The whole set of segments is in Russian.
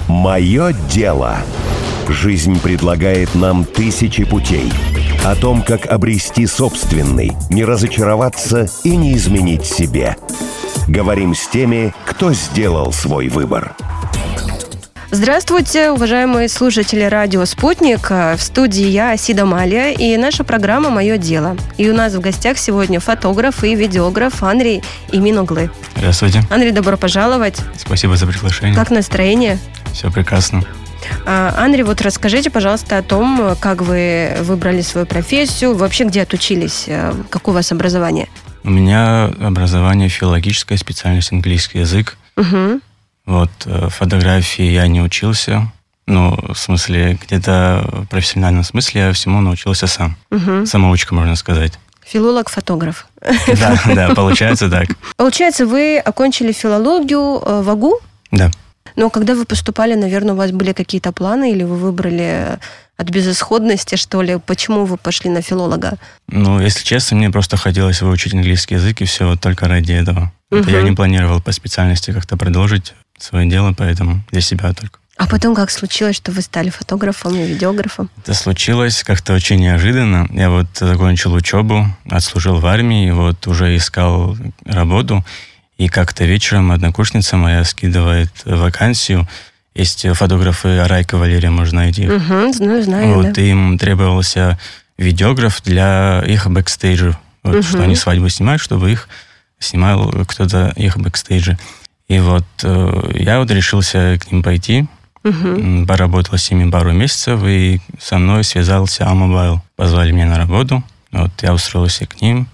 Мое дело. Жизнь предлагает нам тысячи путей. О том, как обрести собственный, не разочароваться и не изменить себе. Говорим с теми, кто сделал свой выбор. Здравствуйте, уважаемые слушатели радио «Спутник». В студии я, Асида Малия, и наша программа «Мое дело». И у нас в гостях сегодня фотограф и видеограф Андрей Имин-Оглы. Здравствуйте. Андрей, добро пожаловать. Спасибо за приглашение. Как настроение? Все прекрасно. Андрей, вот расскажите, пожалуйста, о том, как вы выбрали свою профессию, вообще где отучились, какое у вас образование? У меня образование филологическое, специальность английский язык. Угу. Вот, фотографии я не учился. Ну, в смысле, где-то в профессиональном смысле я всему научился сам. Угу. Самоучка, можно сказать. Филолог-фотограф. Да, получается так. Получается, вы окончили филологию в АГУ? Да. Но когда вы поступали, наверное, у вас были какие-то планы, или вы выбрали от безысходности, что ли? Почему вы пошли на филолога? Ну, если честно, мне просто хотелось выучить английский язык, и все, вот только ради этого. Угу. Я не планировал по специальности как-то продолжить свое дело, поэтому для себя только. А потом как случилось, что вы стали фотографом и видеографом? Это случилось как-то очень неожиданно. Я вот закончил учебу, отслужил в армии, вот уже искал работу. И как-то вечером однокурсница моя скидывает вакансию. Есть фотографы Райка, Валерия, можно найти их. Угу, знаю, вот, да. Им требовался видеограф для их бэкстейджа. Вот, что они свадьбу снимают, чтобы их снимал кто-то их бэкстейджа. И вот я вот решился к ним пойти. Поработал с ними пару месяцев, и со мной связался Амобайл. Позвали меня на работу. Вот я устроился к ним.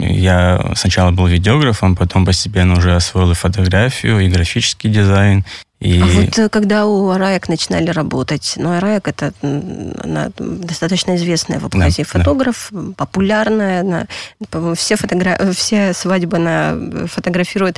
Я сначала был видеографом, потом постепенно уже освоил и фотографию, и графический дизайн. И... А вот когда у Араек начинали работать, Араек это достаточно известная в Абхазии фотограф, популярная, по-моему, все свадьбы она фотографирует,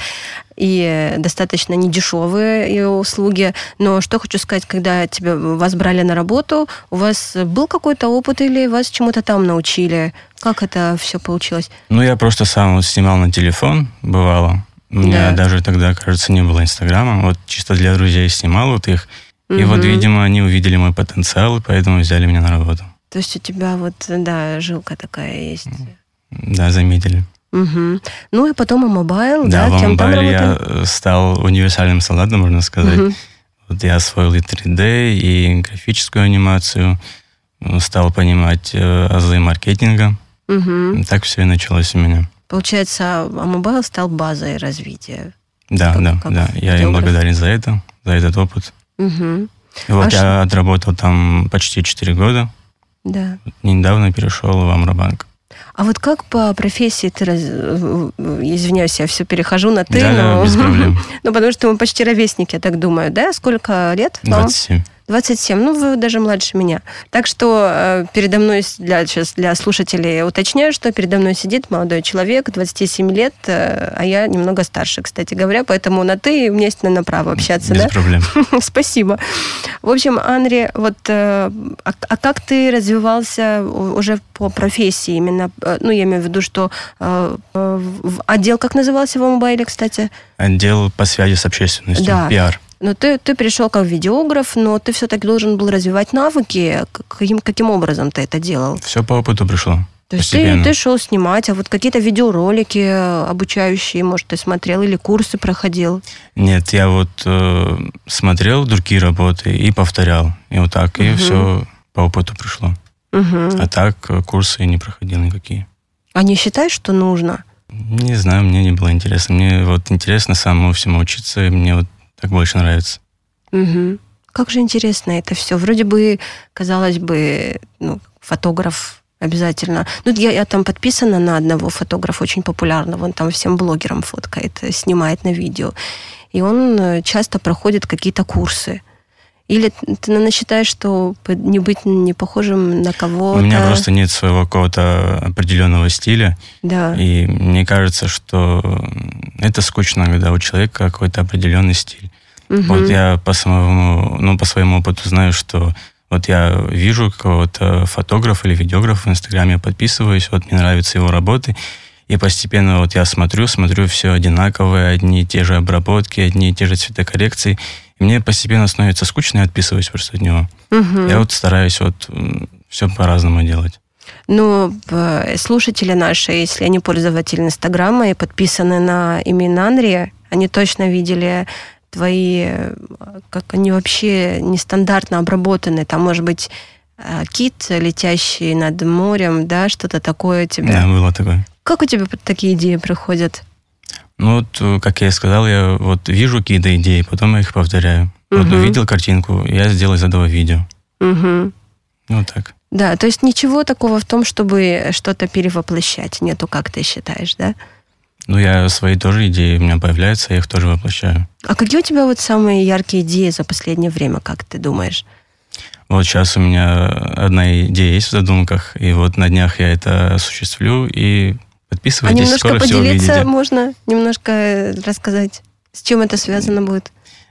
и достаточно недешевые ее услуги. Но что хочу сказать, когда вас брали на работу, у вас был какой-то опыт или вас чему-то там научили? Как это все получилось? Ну, я просто сам снимал на телефон, бывало. У меня даже тогда, кажется, не было Инстаграма. Вот чисто для друзей снимал вот их. И вот, видимо, они увидели мой потенциал, и поэтому взяли меня на работу. То есть у тебя жилка такая есть? Да, заметили. Угу. Ну и потом Амобайл, да? В Амобайле я стал универсальным солдатом, можно сказать. Вот я освоил и 3D, и графическую анимацию. Стал понимать азы маркетинга. Так все и началось у меня. Получается, Амобайл стал базой развития. Да. Я им благодарен за этот опыт. Вот я отработал там почти 4 года. Да. Недавно перешел в Амробанк. А вот как по профессии ты... Извиняюсь, я все перехожу на «ты». Да, без проблем. Потому что мы почти ровесники, я так думаю, да? Сколько лет вам? 27. 27, вы даже младше меня. Так что передо мной, сейчас для слушателей уточняю, что передо мной сидит молодой человек, 27 лет, а я немного старше, кстати говоря, поэтому на «ты» мне есть, наверное, право общаться. Без проблем. Спасибо. В общем, Андрей, вот а как ты развивался уже по профессии именно? Ну, я имею в виду, что отдел как назывался в Амобайле, кстати? Отдел по связи с общественностью, пиар. Но ты пришел как видеограф, но ты все-таки должен был развивать навыки. Каким образом ты это делал? Все по опыту пришло. То есть ты шел снимать, а вот какие-то видеоролики обучающие, может, ты смотрел или курсы проходил? Нет, я вот смотрел другие работы и повторял. И вот так, и все по опыту пришло. А так курсы не проходил никакие. А не считаешь, что нужно? Не знаю, мне не было интересно. Мне вот интересно самому всему учиться, и мне вот так больше нравится. Как же интересно это все. Вроде бы, казалось бы, фотограф обязательно. Я там подписана на одного фотографа, очень популярного. Он там всем блогерам фоткает, снимает на видео. И он часто проходит какие-то курсы. Или ты, наверное, считаешь, что не быть не похожим на кого-то? У меня просто нет своего какого-то определенного стиля. Да. И мне кажется, что это скучно, когда у человека какой-то определенный стиль. Вот я по своему опыту знаю, что вот я вижу какого-то фотографа или видеографа в Инстаграме, подписываюсь, вот мне нравятся его работы, и постепенно вот я смотрю все одинаковое, одни и те же обработки, одни и те же цветокоррекции, И мне постепенно становится скучно, и отписываюсь просто от него. Я вот стараюсь вот все по-разному делать. Ну, слушатели наши, если они пользователи Инстаграма и подписаны на имя Анри, они точно видели твои, как они вообще нестандартно обработаны. Там, может быть, кит, летящий над морем, да, что-то такое у тебя. Да, было такое. Как у тебя такие идеи приходят? Ну, вот, как я сказал, я вот вижу какие-то идеи, потом я их повторяю. Вот увидел картинку, я сделал из этого видео. Вот так. Да, то есть ничего такого в том, чтобы что-то перевоплощать, нету, как ты считаешь, да? Ну, я свои тоже идеи у меня появляются, я их тоже воплощаю. А какие у тебя вот самые яркие идеи за последнее время, как ты думаешь? Вот сейчас у меня одна идея есть в задумках, и вот на днях я это осуществлю, и подписывайтесь, немножко скоро все увидите. поделиться можно? Немножко рассказать, с чем это связано будет?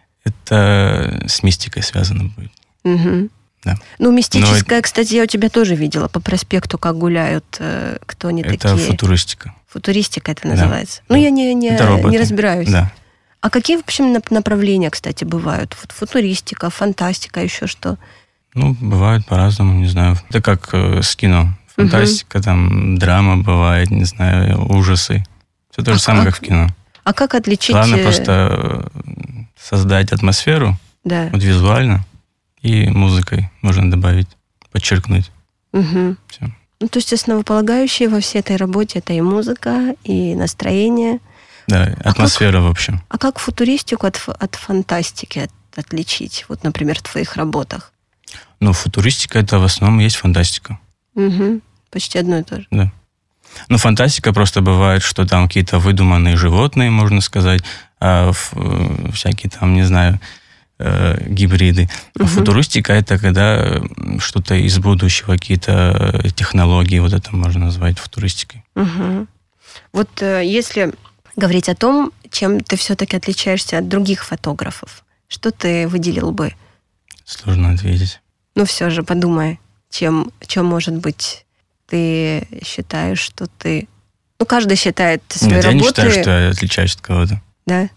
Это с мистикой связано будет. Да. Ну, мистическое, кстати, я у тебя тоже видела по проспекту, как гуляют, кто они такие. Это футуристика. Футуристика это называется. Да. Ну, я не разбираюсь. Да. А какие, в общем, направления, кстати, бывают? Футуристика, фантастика, еще что? Ну, бывает по-разному, не знаю. Это как с кино. Фантастика, там, драма бывает, не знаю, ужасы. Все то же самое, как в кино. А как отличить... Главное просто создать атмосферу, да. Вот визуально, и музыкой можно добавить, подчеркнуть. Все. Ну, то есть основополагающее во всей этой работе это и музыка, и настроение. Да, атмосфера в общем. А как футуристику от фантастики отличить? Вот, например, в твоих работах. Ну, футуристика это в основном есть фантастика. Почти одно и то же. Да. Ну, фантастика просто бывает, что там какие-то выдуманные животные, можно сказать, а всякие там, не знаю, гибриды. А футуристика это когда что-то из будущего, какие-то технологии, вот это можно назвать футуристикой. Вот если говорить о том, чем ты все-таки отличаешься от других фотографов, что ты выделил бы? Сложно ответить. Ну, все же подумай, чем может быть ты считаешь, что ты... Ну, каждый считает свои работы... Я не считаю, что я отличаюсь от кого-то. Да?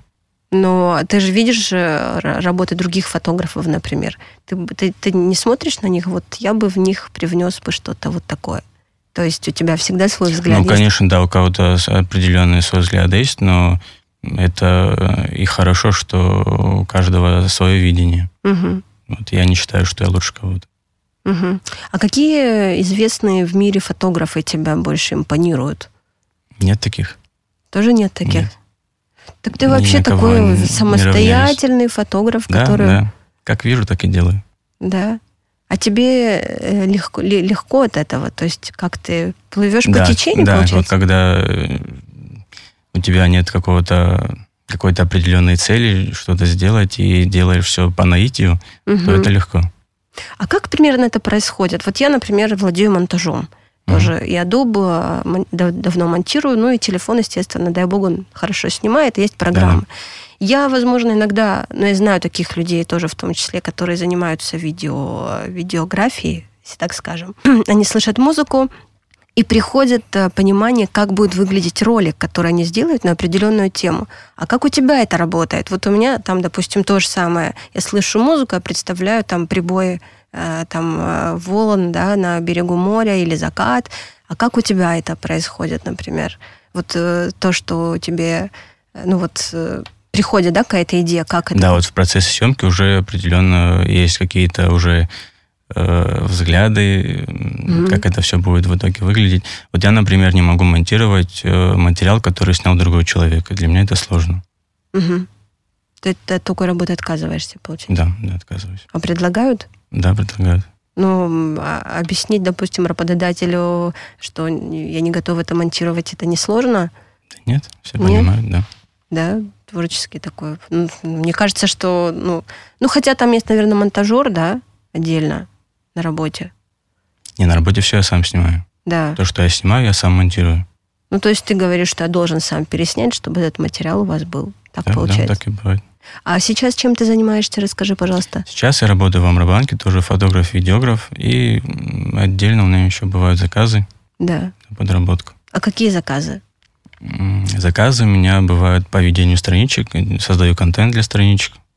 Но ты же видишь работы других фотографов, например. Ты не смотришь на них, вот я бы в них привнес бы что-то вот такое. То есть у тебя всегда свой взгляд есть? Ну, конечно, да, у кого-то определенный свой взгляд есть, но это и хорошо, что у каждого свое видение. Вот я не считаю, что я лучше кого-то. А какие известные в мире фотографы тебя больше импонируют? Нет таких. Тоже нет таких? Нет. Так ты вообще такой самостоятельный фотограф, который... Да. Как вижу, так и делаю. Да. А тебе легко от этого? То есть как ты плывешь по течению, получается? Да, вот когда у тебя нет какой-то определенной цели что-то сделать и делаешь все по наитию, то это легко. А как примерно это происходит? Вот я, например, владею монтажом. Тоже и Adobe давно монтирую, ну и телефон, естественно, дай бог, он хорошо снимает, есть программы. Да. Я, возможно, иногда, но я знаю таких людей тоже, в том числе, которые занимаются видеографией, если так скажем. Они слышат музыку, и приходит понимание, как будет выглядеть ролик, который они сделают на определенную тему. А как у тебя это работает? Вот у меня там, допустим, то же самое. Я слышу музыку, я представляю там прибои, там волн, да, на берегу моря или закат. А как у тебя это происходит, например? Вот то, что тебе, приходит, да, какая-то идея, как это? Да, вот в процессе съемки уже определенно есть какие-то уже взгляды, как это все будет в итоге выглядеть. Вот я, например, не могу монтировать материал, который снял другой человек. Для меня это сложно. Ты от такой работы отказываешься, получается? Да, отказываюсь. А предлагают? Да, предлагают. Ну, объяснить, допустим, работодателю, что я не готова это монтировать, это несложно? Да нет, все понимают, да. Да, творческий такой. Мне кажется, что... хотя там есть, наверное, монтажер, да, отдельно на работе. Не, на работе все я сам снимаю. Да. То, что я снимаю, я сам монтирую. Ну, то есть ты говоришь, что я должен сам переснять, чтобы этот материал у вас был. Так да, получается? Да, так и бывает. А сейчас чем ты занимаешься? Расскажи, пожалуйста. Сейчас я работаю в Амрабанке, тоже фотограф, видеограф. И отдельно у меня еще бывают заказы. Да. На подработку. А какие заказы? Заказы у меня бывают по ведению страничек. Создаю контент для страничек.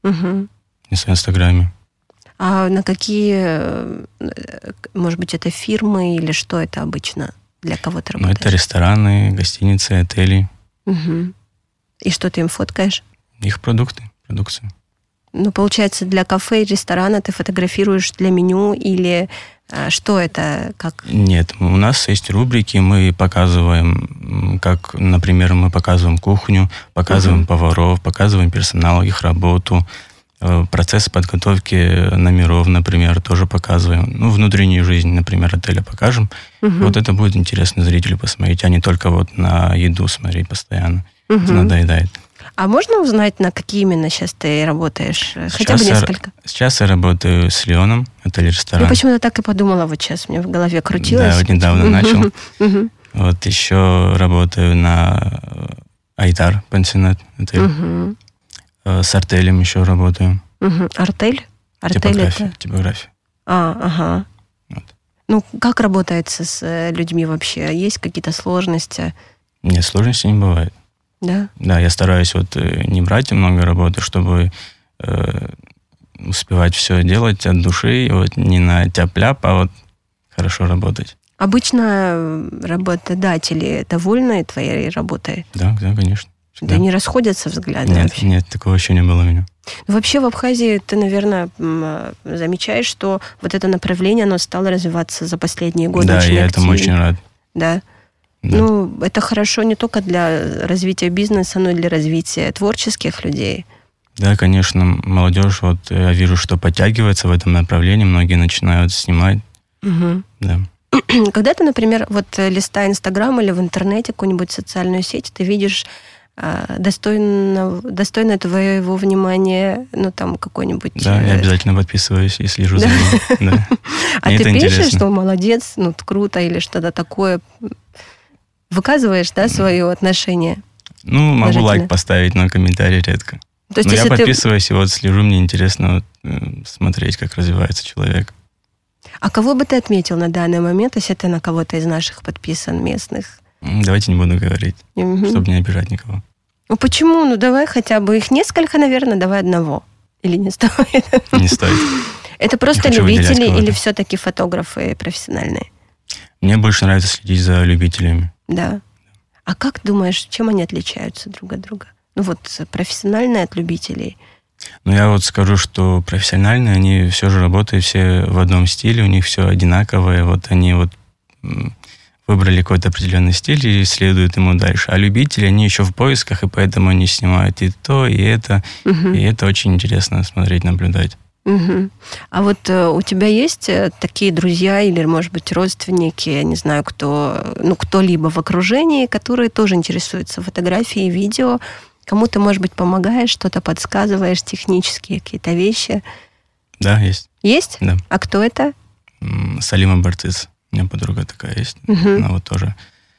Угу. И в Инстаграме. А на какие, может быть, это фирмы или что это обычно? Для кого ты работаешь? Это рестораны, гостиницы, отели. Угу. И что ты им фоткаешь? Их продукцию. Ну, получается, для кафе и ресторана ты фотографируешь для меню или что это? Как? Нет, у нас есть рубрики, мы показываем, как, например, мы показываем кухню, показываем поваров, показываем персонал, их работу, процесс подготовки номеров, например, тоже показываем. Ну, внутреннюю жизнь, например, отеля покажем. Вот это будет интересно зрителю посмотреть, а не только вот на еду смотреть постоянно. Это надоедает. А можно узнать, на какие именно сейчас ты работаешь? Хотя бы несколько. Сейчас я работаю с Леоном, отель-ресторан. Я почему-то так и подумала, вот сейчас мне в голове крутилось. Да, вот недавно начал. Вот еще работаю на Айтар пансионат отель. С артелем еще работаю. Артель? Артель это... Типография. Ага. Вот. Ну, как работается с людьми вообще? Есть какие-то сложности? Нет, сложностей не бывает. Да? Да, я стараюсь вот не брать много работы, чтобы успевать все делать от души, вот не на тяп-ляп, а вот хорошо работать. Обычно работодатели довольны твоей работой? Да, конечно. Да не расходятся взгляды вообще? Нет, такого еще не было у меня. Вообще в Абхазии ты, наверное, замечаешь, что вот это направление, оно стало развиваться за последние годы. Да, очень я активно. этому очень рад. Да? Да. Ну, это хорошо не только для развития бизнеса, но и для развития творческих людей. Да, конечно, молодежь, вот я вижу, что подтягивается в этом направлении, многие начинают снимать. Да. Когда ты, например, вот листая Инстаграм или в интернете какую-нибудь социальную сеть, ты видишь достойно твоего внимания, ну, там, какой-нибудь... Да, я обязательно подписываюсь и слежу за ним. А ты пишешь, что молодец, ну, круто или что-то такое? Выказываешь, да, свое отношение? Ну, могу лайк поставить, но комментарий редко. То есть, но я подписываюсь и вот слежу, мне интересно смотреть, как развивается человек. А кого бы ты отметил на данный момент, если ты на кого-то из наших подписан, местных? Давайте не буду говорить, чтобы не обижать никого. Ну почему? Ну давай хотя бы их несколько, наверное, давай одного. Или не стоит? Не стоит. Это просто любители или все-таки фотографы профессиональные? Мне больше нравится следить за любителями. Да. А как думаешь, чем они отличаются друг от друга? Ну вот профессиональные от любителей. Ну я вот скажу, что профессиональные, они все же работают все в одном стиле, у них все одинаковое, вот они вот выбрали какой-то определенный стиль и следуют ему дальше. А любители, они еще в поисках, и поэтому они снимают и то, и это. И это очень интересно смотреть, наблюдать. А вот у тебя есть такие друзья или, может быть, родственники, я не знаю, кто-либо в окружении, которые тоже интересуются фотографией, видео? Кому ты, может быть, помогаешь, что-то подсказываешь, технические какие-то вещи? Да, есть. Есть? Да. А кто это? Салима Барциц. У меня подруга такая есть. Она вот тоже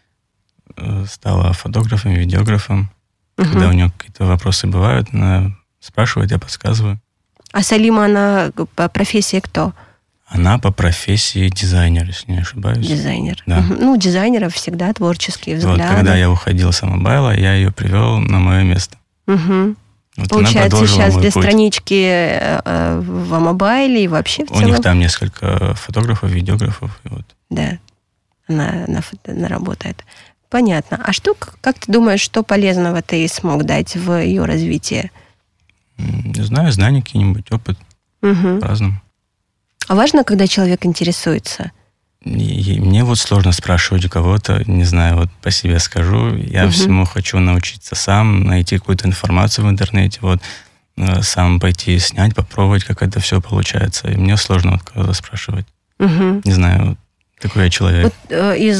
стала фотографом, видеографом. Когда у нее какие-то вопросы бывают, она спрашивает, я подсказываю. А Салима, она по профессии кто? Она по профессии дизайнер, если не ошибаюсь. Дизайнер. Да. Ну, у дизайнеров всегда творческие взгляды. Вот, когда я уходил с Амобайла, я ее привел на мое место. Вот получается, сейчас для странички в Амобайле и вообще в целом? У них там несколько фотографов, видеографов. И вот. Да, она работает. Понятно. А как ты думаешь, что полезного ты смог дать в ее развитии? Не знаю, знания какие-нибудь, опыт. По-разному. А важно, когда человек интересуется? И мне вот сложно спрашивать у кого-то, не знаю, вот по себе скажу. Я всему хочу научиться сам, найти какую-то информацию в интернете, вот сам пойти снять, попробовать, как это все получается. И мне сложно вот кого-то спрашивать. Не знаю, вот такой я человек. Вот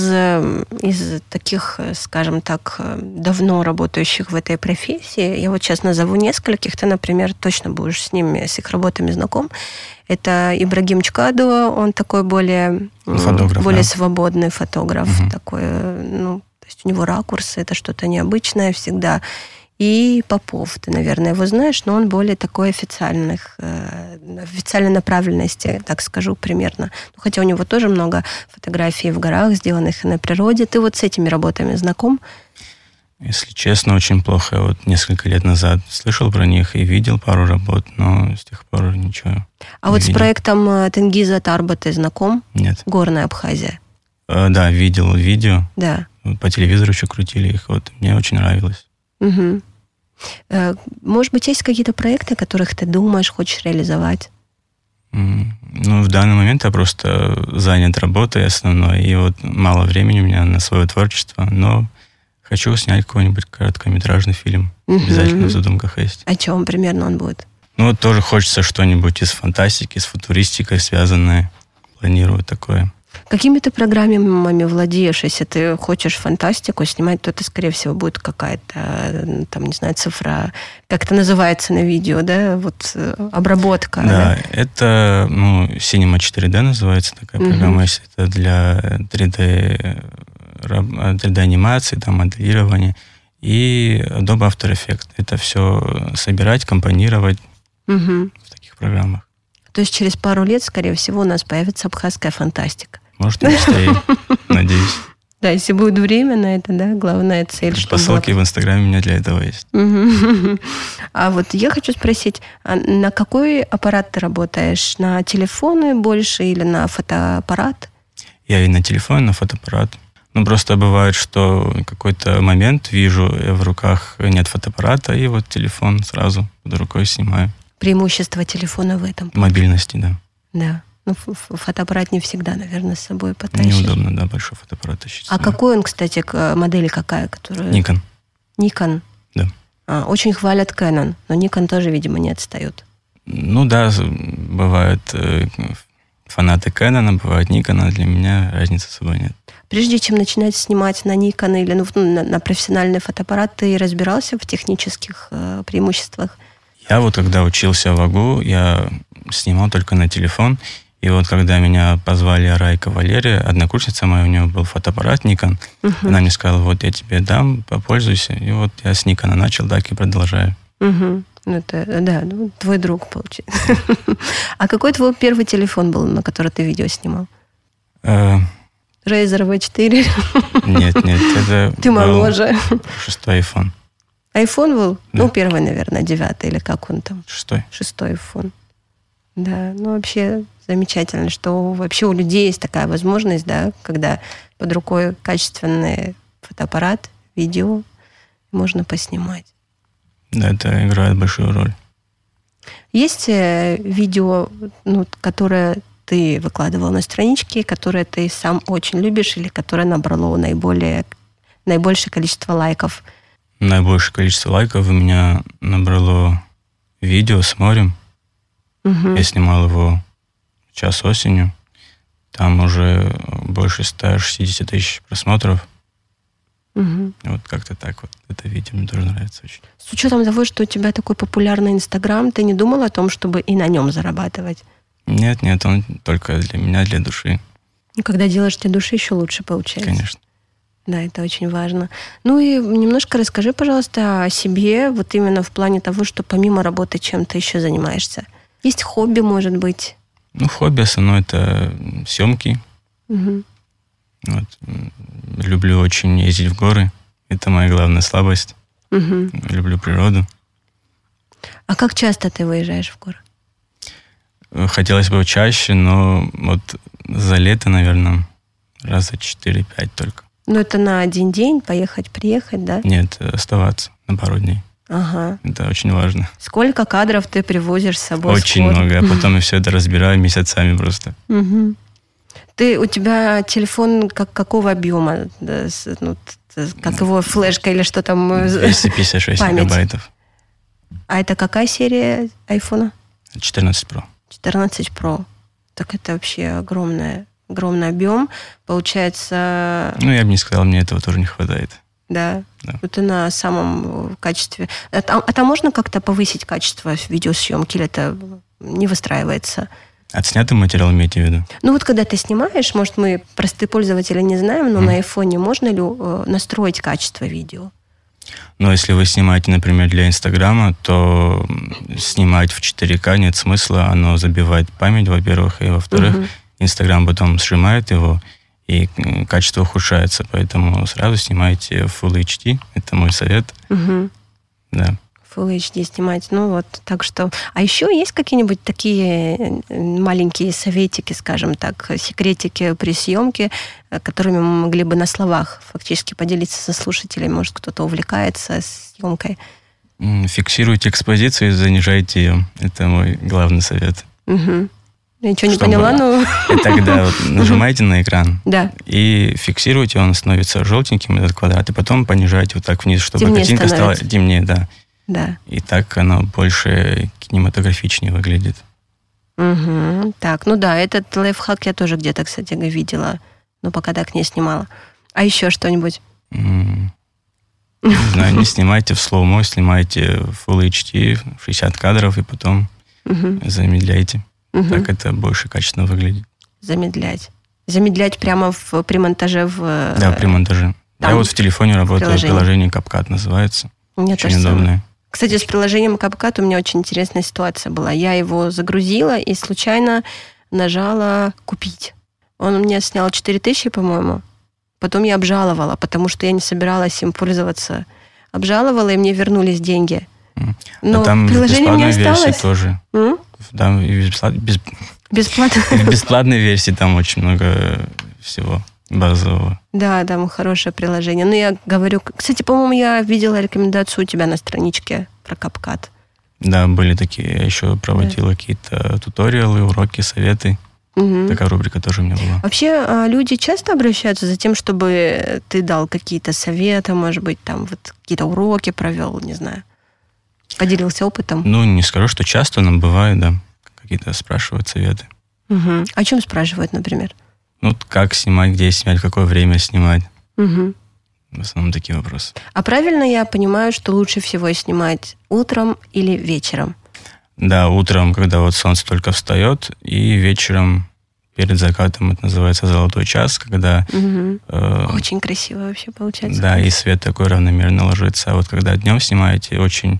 из таких, скажем так, давно работающих в этой профессии, я вот сейчас назову нескольких, ты, например, точно будешь с ними, с их работами знаком. Это Ибрагим Чкадуа, он такой более свободный фотограф, такой, ну, то есть у него ракурсы, это что-то необычное всегда. И Попов, ты, наверное, его знаешь, но он более такой официальной направленности, так скажу, примерно. Хотя у него тоже много фотографий в горах, сделанных на природе. Ты вот с этими работами знаком? Если честно, очень плохо. Я вот несколько лет назад слышал про них и видел пару работ, но с тех пор ничего. А вот с проектом Тенгиза Тарба ты знаком? Нет. Горная Абхазия. Да, видел видео. Да. По телевизору еще крутили их. Вот мне очень нравилось. Угу. Может быть, есть какие-то проекты, о которых ты думаешь, хочешь реализовать? Ну, в данный момент я просто занят работой основной, и вот мало времени у меня на свое творчество, но хочу снять какой-нибудь короткометражный фильм. Обязательно в задумках есть. О чем примерно он будет? Ну, вот тоже хочется что-нибудь из фантастики, с футуристикой связанное. Планирую такое. Какими ты программами владеешь? Если ты хочешь фантастику снимать, то это, скорее всего, будет какая-то, там, не знаю, цифра, как это называется на видео, да, вот обработка. Да, это, Cinema 4D называется такая программа, если это для 3D-анимации, там, моделирования, и Adobe After Effects. Это все собирать, компонировать в таких программах. То есть через пару лет, скорее всего, у нас появится абхазская фантастика. Может, и быстрее, надеюсь. Да, если будет время на это, да, главная цель. По ссылке в Инстаграме у меня для этого есть. А вот я хочу спросить, на какой аппарат ты работаешь? На телефоны больше или на фотоаппарат? Я и на телефон, и на фотоаппарат. Просто бывает, что какой-то момент вижу, в руках нет фотоаппарата, и вот телефон сразу под рукой снимаю. Преимущество телефона в этом? Мобильности, да. Да. Фотоаппарат не всегда, наверное, с собой потащишь. Неудобно, да, большой фотоаппарат тащить. А какой он, кстати, модель какая? Которая... Nikon. Nikon? Да. Очень хвалят Canon, но Nikon тоже, видимо, не отстает. Да, бывают фанаты Canon, бывают Nikon, а для меня разницы с собой нет. Прежде чем начинать снимать на Nikon или на профессиональный фотоаппарат, ты разбирался в технических преимуществах? Я вот когда учился в АГУ, я снимал только на телефон. И вот когда меня позвали Райка Валерия, однокурсница моя, у нее был фотоаппарат Nikon, она мне сказала, вот я тебе дам, попользуйся. И вот я с Никона начал, так и продолжаю. Твой друг, получается. А какой твой первый телефон был, на который ты видео снимал? Razer V4? Нет, это ты моложе. 6-й iPhone. iPhone был? Да. Первый, наверное, 9-й, или как он там? 6-й. 6-й iPhone. Да, вообще замечательно, что вообще у людей есть такая возможность, да, когда под рукой качественный фотоаппарат, видео, можно поснимать. Да, это играет большую роль. Есть видео, которое ты выкладывал на страничке, которое ты сам очень любишь или которое набрало наибольшее количество лайков? Наибольшее количество лайков у меня набрало видео с морем. Я снимал его час осенью. Там уже больше 160 тысяч просмотров. Вот как-то так вот. Это видео мне тоже нравится очень. С учетом того, что у тебя такой популярный Инстаграм, ты не думал о том, чтобы и на нем зарабатывать? Нет, он только для меня, для души. Когда делаешь для души, еще лучше получается. Конечно. Да, это очень важно. И немножко расскажи, пожалуйста, о себе, вот именно в плане того, что помимо работы чем ты еще занимаешься. Есть хобби, может быть? Хобби основное это съемки. Люблю очень ездить в горы. Это моя главная слабость. Люблю природу. А как часто ты выезжаешь в горы? Хотелось бы чаще, но вот за лето, наверное, раза 4-5 только. Это на один день поехать, приехать, да? Нет, оставаться на пару дней. Ага. Это очень важно. Сколько кадров ты привозишь с собой? Очень много. А потом я все это разбираю месяцами просто. У тебя телефон какого объема? Как его флешка или что там? 256 мегабайтов. А это какая серия айфона? 14 Pro. 14 Pro. Так это вообще огромный объем. Получается... Я бы не сказал, мне этого тоже не хватает. Да. Это на самом качестве. А там можно как-то повысить качество видеосъемки, или это не выстраивается? Отснятый материал имеете в виду? Когда ты снимаешь, может, мы простые пользователи не знаем, но на айфоне можно ли настроить качество видео? Если вы снимаете, например, для Инстаграма, то снимать в 4К нет смысла. Оно забивает память, во-первых, и во-вторых, Инстаграм потом сжимает его, и качество ухудшается. Поэтому сразу снимайте Full HD. Это мой совет. Да. Full HD снимать. Ну вот, так что... А еще есть какие-нибудь такие маленькие советики, скажем так, секретики при съемке, которыми мы могли бы на словах фактически поделиться со слушателями? Может, кто-то увлекается съемкой? Фиксируйте экспозицию и занижайте ее. Это мой главный совет. Я ничего не поняла, но... И тогда вот нажимаете на экран. Да. И фиксируйте, он становится желтеньким, этот квадрат, и потом понижаете вот так вниз, чтобы темнее картинка становится. стала темнее, да. Да. И так оно больше кинематографичнее выглядит. Так, ну да, этот лайфхак я тоже где-то, кстати, видела, но пока так не снимала. А еще что-нибудь? Не знаю, не снимайте в слоумо, снимайте Full HD, 60 кадров, и потом замедляйте. Так это больше качественно выглядит. Замедлять. Замедлять прямо при монтаже в... Да, при монтаже. Там, я вот в телефоне работаю, приложение CapCut называется. Мне очень удобное. Кстати, с приложением CapCut у меня очень интересная ситуация была. Я его загрузила и случайно нажала «Купить». Он у меня снял 4000, по-моему. Потом я обжаловала, потому что я не собиралась им пользоваться. Обжаловала, и мне вернулись деньги. Но там приложение не осталось. Версии тоже. Там и бесплатно. В бесплатной версии там очень много всего базового. Да, там хорошее приложение. Но я говорю... Кстати, по-моему, я видела рекомендацию у тебя на страничке про CapCut. Да, были такие. Я еще проводила какие-то туториалы, уроки, советы. Такая рубрика тоже у меня была. Вообще, люди часто обращаются за тем, чтобы ты дал какие-то советы, может быть, там вот какие-то уроки провел, не знаю. Поделился опытом? Ну, не скажу, что часто, но бывает, да. Какие-то спрашивают советы. О чем спрашивают, например? Ну, как снимать, где снимать, в какое время снимать. В основном такие вопросы. А правильно я понимаю, что лучше всего снимать утром или вечером? Да, утром, когда вот солнце только встает, и вечером перед закатом, это называется золотой час, когда... Очень красиво вообще получается. Да, и свет такой равномерно ложится. А вот когда днем снимаете, очень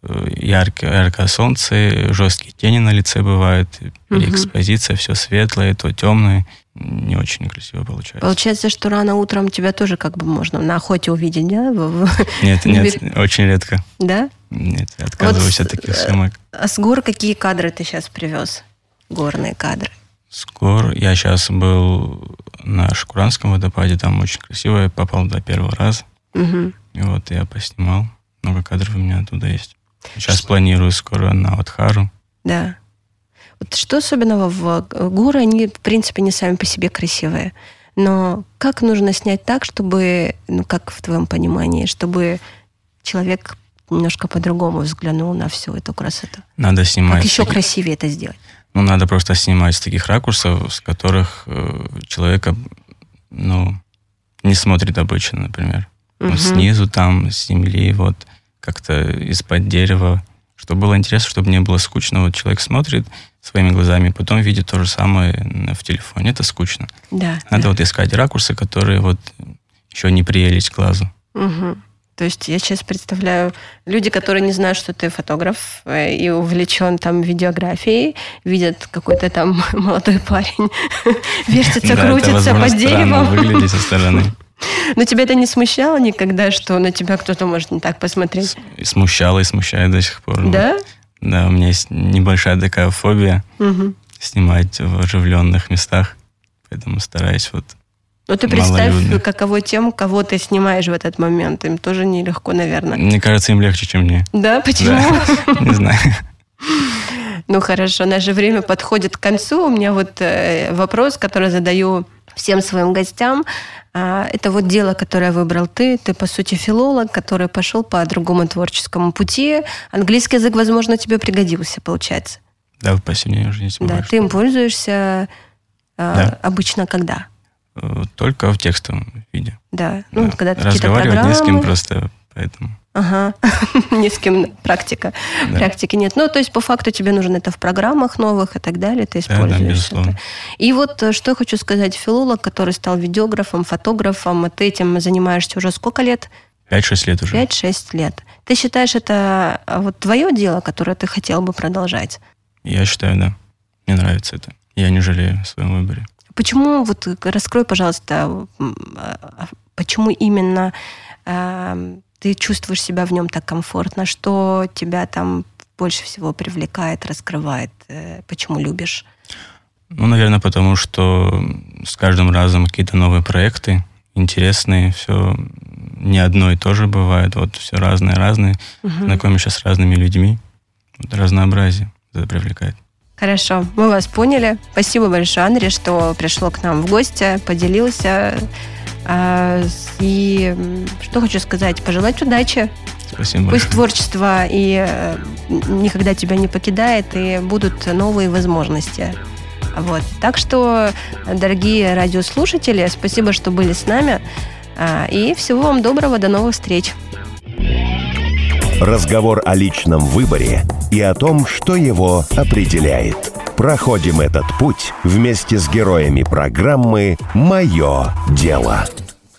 яркое солнце, жесткие тени на лице бывают, экспозиция, все светлое, то темное. Не очень красиво получается. Получается, что рано утром тебя тоже как бы можно на охоте увидеть, да? Нет, очень редко. Да? Нет, я отказываюсь от таких съемок. А с гор какие кадры ты сейчас привез? Горные кадры. С гор я сейчас был на Шкуранском водопаде, там очень красиво, я попал туда первый раз. И вот я поснимал. Много кадров у меня оттуда есть. Сейчас планирую скоро на Отхару. Да. Вот что особенного в горы? Они, в принципе, не сами по себе красивые. Но как нужно снять так, чтобы, ну, как в твоем понимании, чтобы человек немножко по-другому взглянул на всю эту красоту? Надо снимать... Как еще красивее это сделать? Ну, надо просто снимать с таких ракурсов, с которых человека, ну, не смотрит обычно, например. Вот снизу, там, с земли, вот, как-то из-под дерева. Чтобы было интересно, чтобы не было скучно. Вот человек смотрит своими глазами, потом видит то же самое в телефоне. Это скучно. Да. Надо вот искать ракурсы, которые вот еще не приелись глазу. То есть я сейчас представляю люди, которые не знают, что ты фотограф и увлечен там видеографией, видят какой-то там молодой парень, вертится, крутится под деревом. Выглядит со стороны. Но тебя это не смущало никогда, что на тебя кто-то может не так посмотреть? Смущало и смущает до сих пор. Да? Да, у меня есть небольшая такая фобия снимать в оживленных местах, поэтому стараюсь вот. Ну ты представь, каково тем, кого ты снимаешь в этот момент. Им тоже нелегко, наверное. Мне кажется, им легче, чем мне. Да? Почему? Не знаю. Ну хорошо, наше время подходит к концу. У меня вот вопрос, который задаю всем своим гостям. Это вот дело, которое выбрал ты. Ты, по сути, филолог, который пошел по другому творческому пути. Английский язык, возможно, тебе пригодился, получается. Да, в последнее уже не Да, ты им пользуешься обычно когда? Только в текстовом виде. Да, ну, когда какие-то разговаривать программы. не с кем просто, поэтому... Ага, ни с кем практика. Да. Практики нет. Ну, то есть, по факту, тебе нужно это в программах новых и так далее, ты используешь да, безусловно. это. И вот, что я хочу сказать, филолог, который стал видеографом, фотографом, ты этим занимаешься уже сколько лет? 5-6 лет уже. 5-6 лет. Ты считаешь, это вот твое дело, которое ты хотел бы продолжать? Я считаю, да. Мне нравится это. Я не жалею о своем выборе. Почему, вот раскрой, пожалуйста, почему именно ты чувствуешь себя в нем так комфортно? Что тебя там больше всего привлекает, раскрывает? Почему любишь? Ну, наверное, потому что с каждым разом какие-то новые проекты, интересные, все не одно и то же бывает, вот все разное. Знакомишься с разными людьми. Вот разнообразие это привлекает. Хорошо, мы вас поняли. Спасибо большое, Андрей, что пришло к нам в гости, поделился. И что хочу сказать, пожелать удачи. Спасибо. Пусть творчество и никогда тебя не покидает, и будут новые возможности. Вот. Так что, дорогие радиослушатели, спасибо, что были с нами. И всего вам доброго, до новых встреч. Разговор о личном выборе и о том, что его определяет. Проходим этот путь вместе с героями программы «Мое дело».